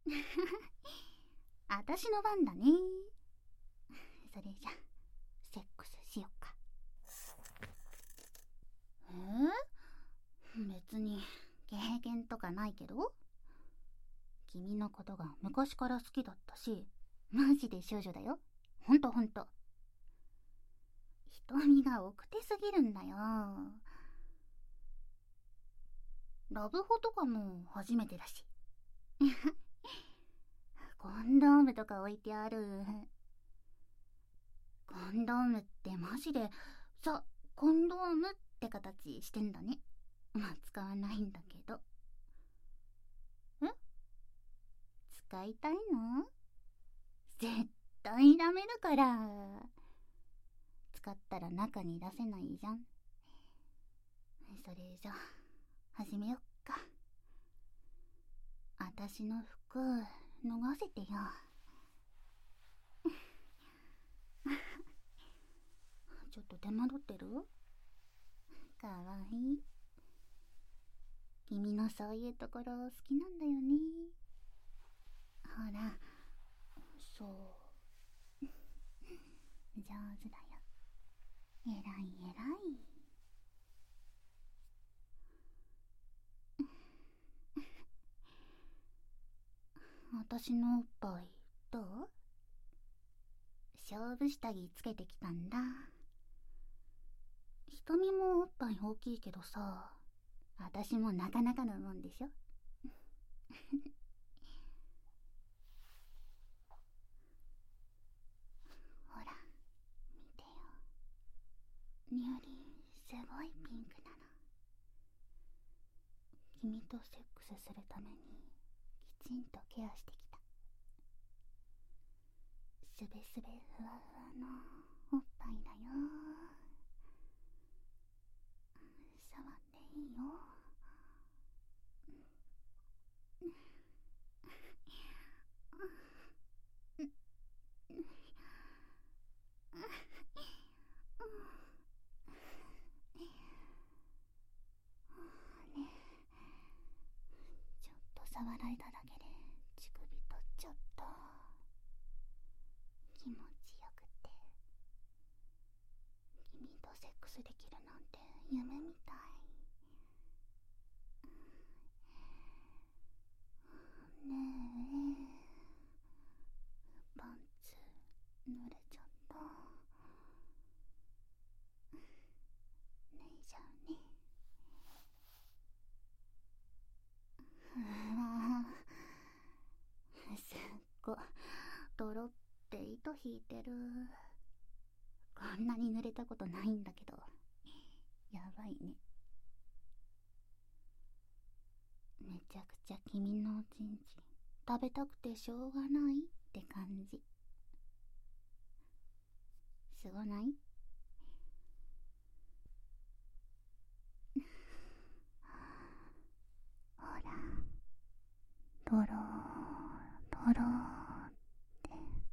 あたしの番だね。それじゃセックスしよっか。別に経験とかないけど、君のことが昔から好きだったし、マジで少女だよ。ほんと。瞳が奥手すぎるんだよ。ラブホとかも初めてだし。コンドームとか置いてある。コンドームってマジでコンドームって形してんだね。まあ使わないんだけど。使いたいの？絶対ダメだから。使ったら中に出せないじゃん。それじゃ始めよっか。あたしの服脱がせてよ。ちょっと手間取ってる？かわいい。君のそういうところ好きなんだよね。ほら、そう。上手だよ。えらい。私のおっぱいどう？勝負下着つけてきたんだ。瞳もおっぱい大きいけどさ、私もなかなかのもんでしょ。ほら見てよ。ニューリンすごいピンクなの。君とセックスするためにきちんとケアしてきた。すべすべふわふわのおっぱいだよ。触っていいよ。ちょっと触られただけで乳首取っちゃった。気持ちよくて、君とセックスできるなんて夢みたい。ねえ、パンツ濡れちゃった。脱いじゃうね。すっごドロって糸引いてる。こんなに濡れたことないんだけど、やばいね。めちゃくちゃ君のおちんちん食べたくてしょうがないって感じ。すごない？ほら、ドロードローって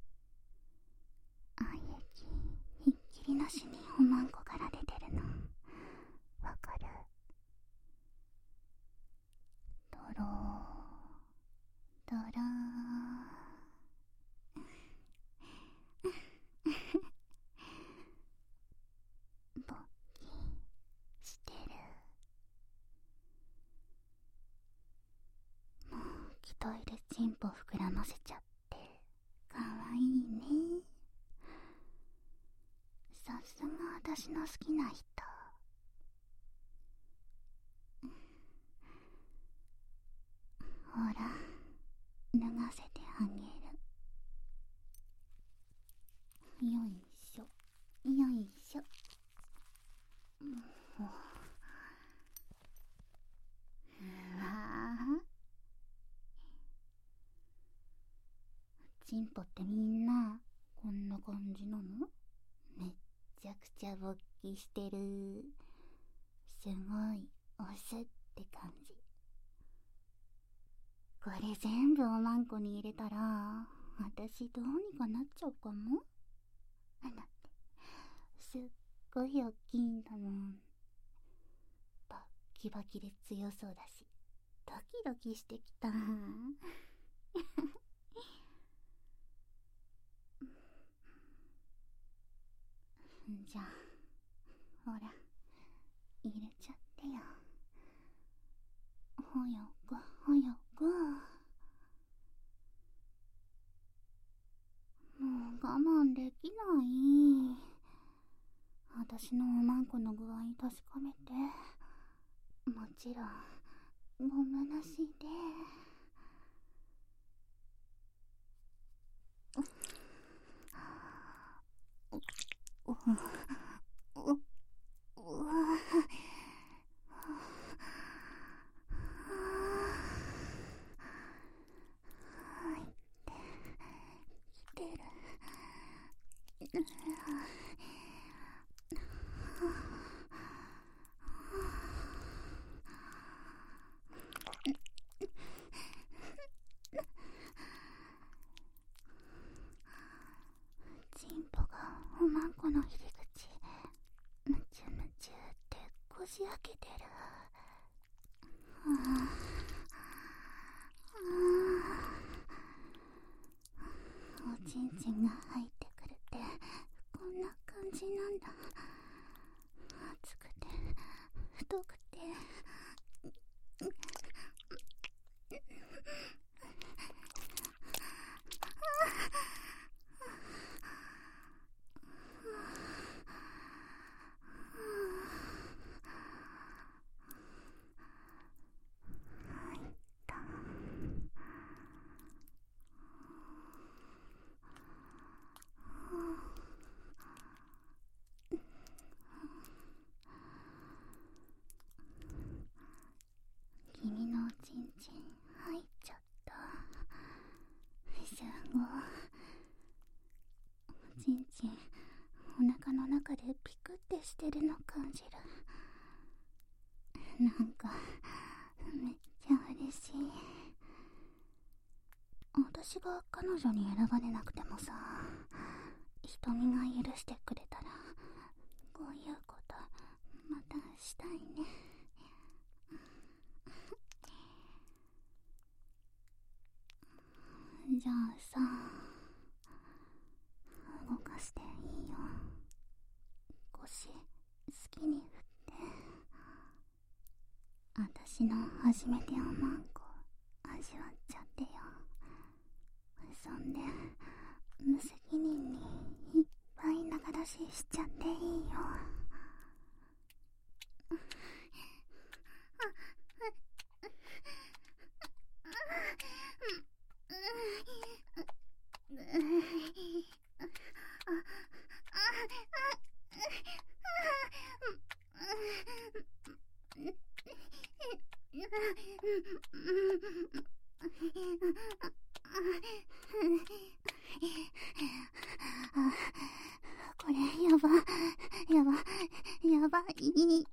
愛液ひっきりなしにおまんこから出てるのわかる？ドロードロー勃起してる。もう気トイレチンポ膨らませちゃってかわいいね。さすが私の好きな人。ほら脱がせてあげる。よいしょよいしょ。うわあ、チンポってみんなこんな感じなの？めっちゃくちゃ勃起してる。すごいオスって感じ。これ全部おまんこに入れたら私どうにかなっちゃうかも。だってすっごい大きいんだもん。バッキバキで強そうだしドキドキしてきた。 私のおまんこの具合確かめて。もちろんゴムなしで。チンポがおまんこの入り口ムチュムチュってこじ開けてる。おちんちんが入ってくるってこんな感じなんだ。熱くて太くて君のおちんちん入っちゃった。集合。おちんちんお腹の中でピクってしてるの感じる。なんかめっちゃ嬉しい。私が彼女に選ばれなくてもさ、瞳が許してくれたらこういうことまたしたいね。じゃあさ、動かしていいよ。腰好きに振って。私の初めておまんこ味わっちゃってよ。そんで無責任にいっぱい流らししちゃっていいよ。これやばい。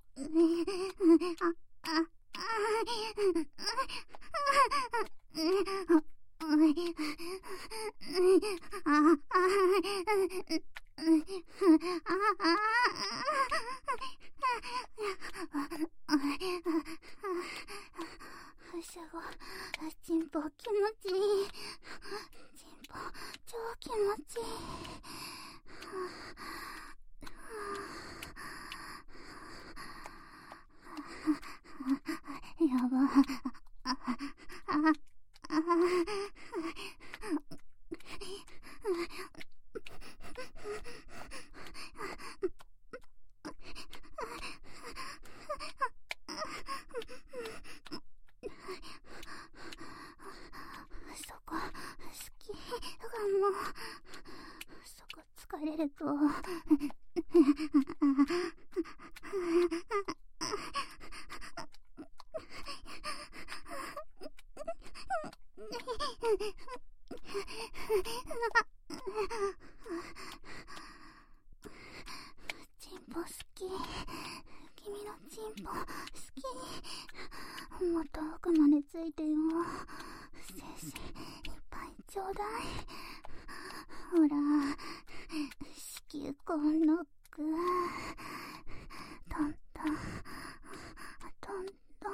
チンポ気持ちいい。チンポ超気持ちいい。やば。そこ好きかも。そこ疲れるとチンポ好き。君のチンポ好き。もっと奥までついてよ。精子いっぱいちょうだい。ほら、子宮口ノック。トントントントン。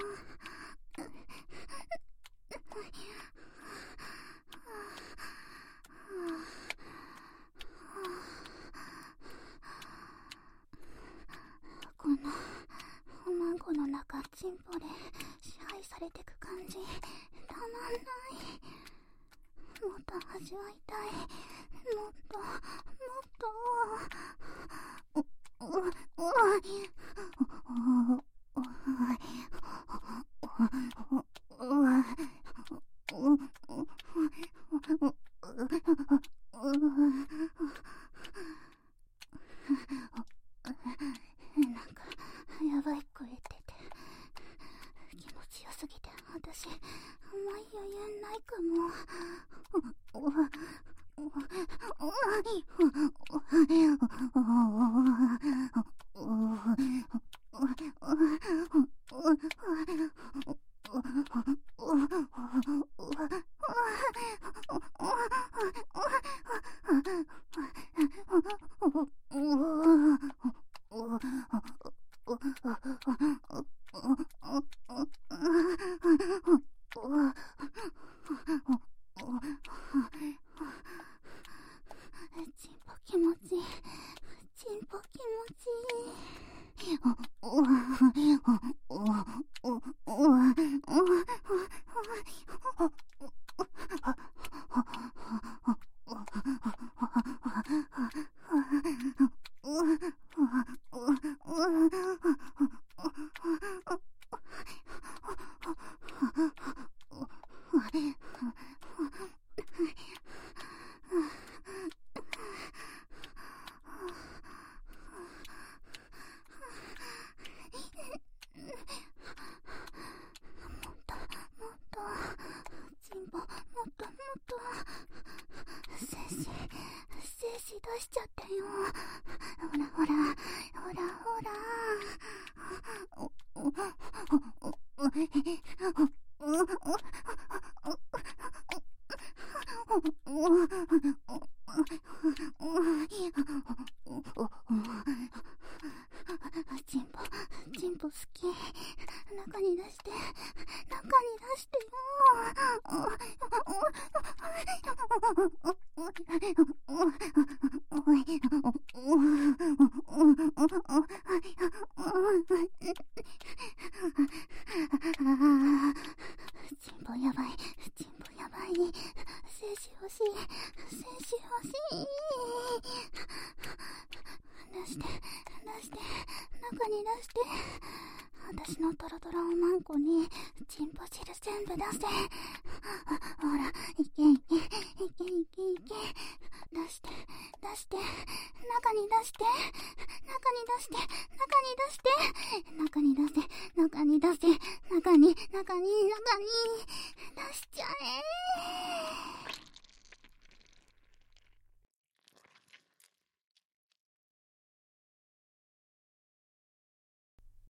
このおまんこの中、チンポで支配されてく感じたまんない。もっと味わいたい。もっとやばい声出て気持ちよすぎて私あんまり余裕ないかも。チンポ気持ちいい。チンポ気持ちいい。精子出しちゃったよ。ほらほらほらほら。チンポ好き。中に出して、中に出してよ。チンポやばい。チンポやばい。精子欲しい。精子欲しい。出して、出して、中に出して。私のトロトロおまんこにチンポ汁全部出せ。ほら、いけいけ、いけいけいけ。出して、出して、中に出して、中に出して、中に出して、中に出せ、中に出せ、中に出しちゃえ。